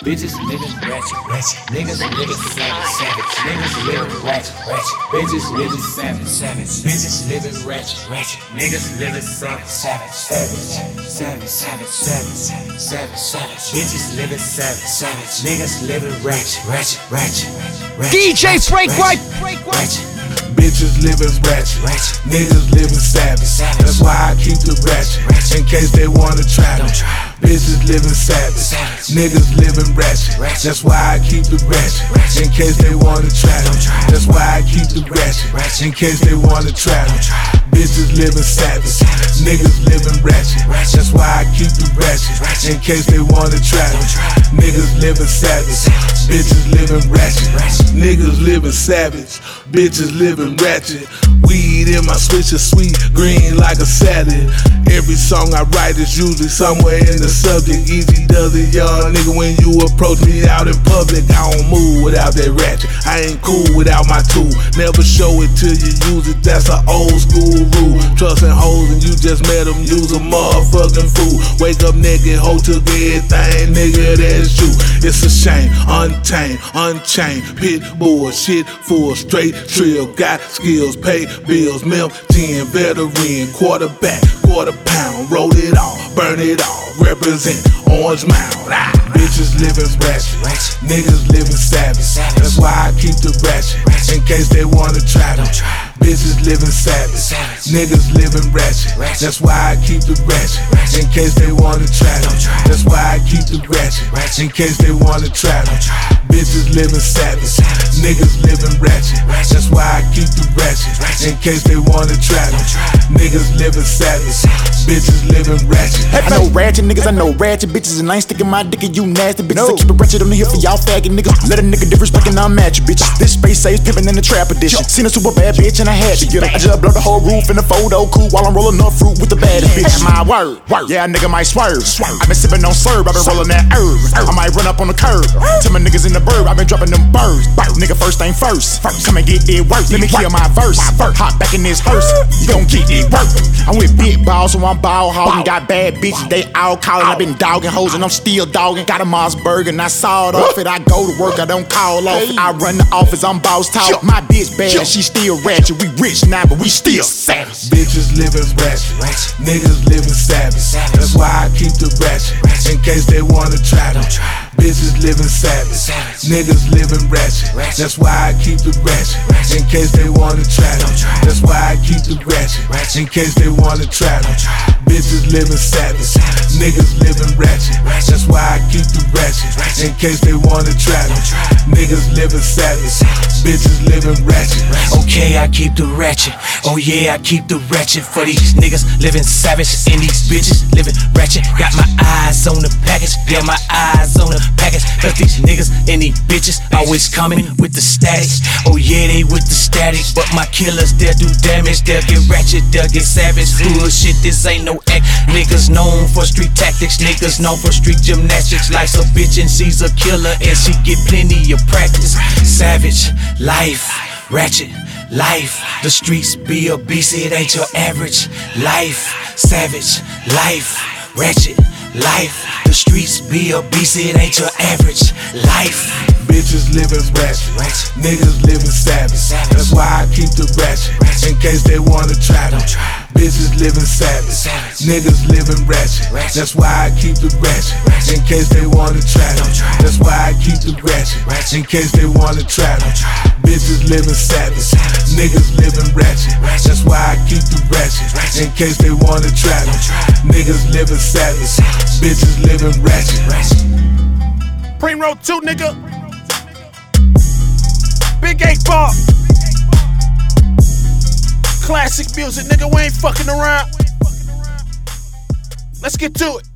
Bitches living ratchet, ratchet. Niggas living savage, savage. Niggas living ratchet, ratchet. Bitches living savage, savage. Bitches living ratchet, ratchet. Niggas living savage, savage, savage, savage, savage, savage, savage, savage. Bitches living savage, savage. Niggas living ratchet, ratchet, ratchet, ratchet. DJ Frank White, ratchet. Bitches living ratchet, niggas living savage. That's why I keep the ratchet, in case they wanna try me. Bitches living savage, niggas living ratchet. That's why I keep the ratchet, in case they wanna try me. That's why I keep the ratchet, in case they wanna try me. Bitches living savage, niggas living ratchet. That's why I keep the ratchet, in case they wanna try me. Niggas living savage, bitches living ratchet. Niggas living savage, bitches living ratchet. Weed in my switch is sweet, green like a salad. Every song I write is usually somewhere in the subject. Easy does it, y'all nigga. When you approach me out in public, I don't move without that ratchet. I ain't cool without my tool. Never show it till you use it, that's an old school rule. Trusting hoes and you just met them, use a motherfucking fool. Wake up naked, hoe took everything, nigga, that's you. It's a shame, untamed, unchained, pit bull, shit full, straight trill. Got skills, pay bills, milk 10, veteran, quarterback, quarter pound. Roll it all, burn it all, represent Orange Mound. Bitches living ratchet, niggas living savage. That's why I keep the ratchet, in case they wanna try me. Bitches living savage, niggas living ratchet. That's why I keep the ratchet, in case they wanna try me. That's why I keep the ratchet, in case they wanna try me. Bitches living savage, niggas living ratchet. That's why I keep the ratchet, in case they wanna try me. Niggas living savage, bitches living ratchet. I know ratchet niggas, I know ratchet bitches, and I ain't sticking my dick in you nasty bitches. I keep it ratchet on the hill for y'all faggot niggas. Let a nigga disrespect and unmatch you bitches. This space says pimpin' in the trap edition. Seen a super bad bitch and I had to get her. I just blow the whole roof in the photo cool while I'm rolling up fruit with the baddest bitch. My word, yeah, a nigga might swerve. I been sippin' on serve, I been rolling that herb. I might run up on the curb. Tell my niggas in the bird, I been dropping them birds. Nigga first thing first, come and get it work. Let me kill my verse. Hop back in this hearse, you gon' get it work. I'm with big balls, so I'm ball hogging. Got bad bitches, they all calling. I been dogging hoes and I'm still dogging. Got a Mossberg and I saw it off it. I go to work, I don't call off it. I run the office, I'm boss talk. My bitch bad, she still ratchet. We rich now, but we still savage. Bitches living ratchet, niggas living savage. That's why I keep the ratchet, in case they wanna try me. Bitches living savage, niggas living ratchet. That's why I keep the ratchet, in case they wanna try me. That's why I keep the ratchet, in case they wanna try me. Bitches living savage, niggas living ratchet. That's why I keep the ratchet, in case they wanna try me. Niggas living savage, bitches living ratchet. Okay, I keep the ratchet. Oh yeah, I keep the ratchet for these niggas living savage and these bitches living ratchet. Got my eyes on the package, yeah, my eyes on the package. Cause these niggas and these bitches always coming with the static. Oh yeah, they with the static. But my killers, they'll do damage. They'll get ratchet, they'll get savage. Bullshit, this ain't no act. Niggas known for street tactics. Niggas known for street gymnastics. Life's a bitch and she's a killer, and she get plenty of practice. Savage life, ratchet life. The streets be a beast, it ain't your average life. Savage life, ratchet life. The streets be a beast, it ain't your average life. Bitches living ratchet, niggas living savage. That's why I keep the ratchet, in case they wanna try me. Bitches living savage, niggas living ratchet. That's why I keep the ratchet, in case they wanna try me. That's why I keep the ratchet, in case they wanna try me. Bitches living savage, niggas living ratchet. That's why I keep the ratchet, in case they wanna try me. Niggas living savage, bitches living ratchet. Primo 2, nigga. Big 8 Ball. Classic music, nigga. We ain't fucking around. Let's get to it.